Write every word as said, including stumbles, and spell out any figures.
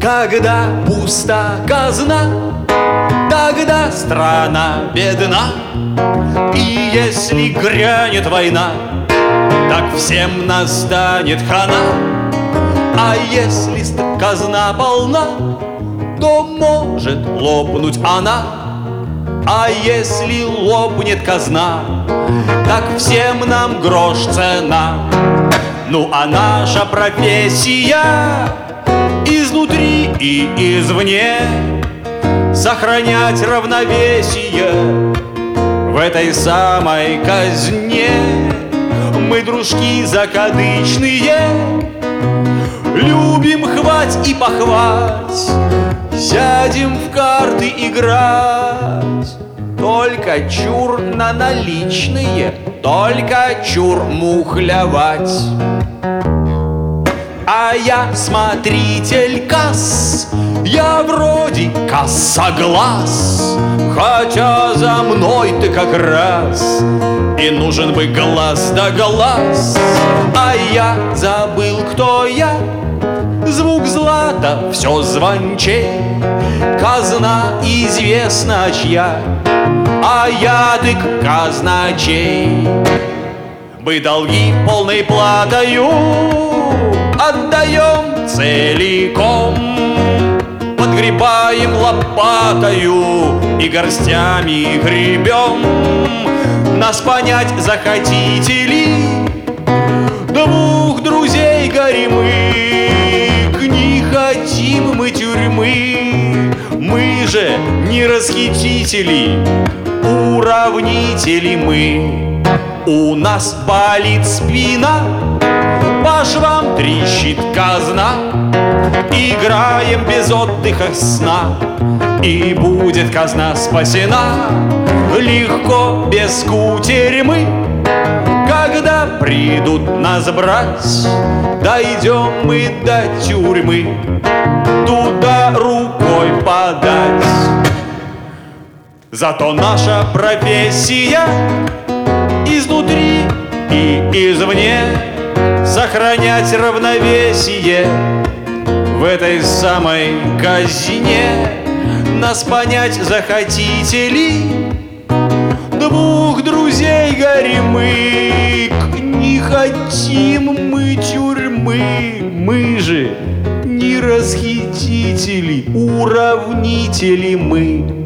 Когда пуста казна, тогда страна бедна. И если грянет война, так всем настанет хана. А если казна полна, то может лопнуть она. А если лопнет казна, так всем нам грош цена. Ну а наша профессия изнутри и извне сохранять равновесие в этой самой казне. Мы дружки закадычные, любим хвать и похвать, сядем в карты играть. Только чур на наличные, только чур мухлевать. А я смотритель касс, я вроде косоглаз, хотя за мной-то как раз и нужен бы глаз да глаз. А я забыл, кто я, звук злата все звончей. Казна известна чья, а я дык казначей. Мы долги полной платою отдаем целиком, подгребаем лопатою и горстями гребем. Нас понять захотите ли? Двух друзей горемык, не хотим мы тюрьмы. Мы же не расхитители, уравнители мы. У нас болит спина, по швам трещит казна. Играем без отдыха сна, и будет казна спасена. Легко, без кутерьмы, когда придут нас брать, дойдем мы до тюрьмы, туда рукой подать. Зато наша профессия изнутри и извне сохранять равновесие в этой самой казне. Нас понять захотите ли? Двух друзей горемык, не хотим мы тюрьмы. Мы же не расхитители, уравнители мы.